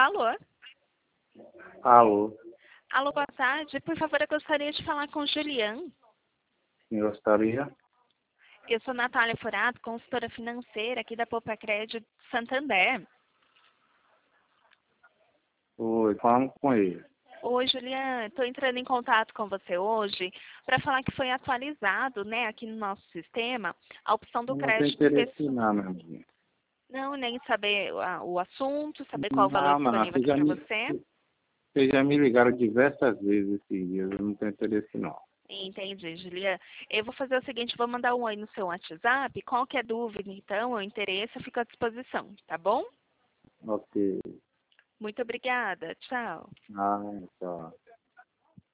Alô? Alô, Alô, boa tarde. Por favor, eu gostaria de falar com o Julian. quem gostaria? Eu sou Natália Furato, consultora financeira aqui da Poupa Crédito Santander. Oi, falando com ele. Oi, Julian. Estou entrando em contato com você hoje para falar que foi atualizado, né, aqui no nosso sistema, a opção do Não tem crédito interesse pessoal. não, meu amigo. Não, nem saber o assunto, saber qual o valor Não, não, disponível aqui para você. vocês já me ligaram diversas vezes esses dias, eu não tenho interesse não. Entendi, Julian. Eu vou fazer o seguinte, vou mandar um oi no seu WhatsApp. Qualquer dúvida, então, ou interesse, eu fico à disposição, tá bom? Ok. Muito obrigada. Tchau. Ah, tá.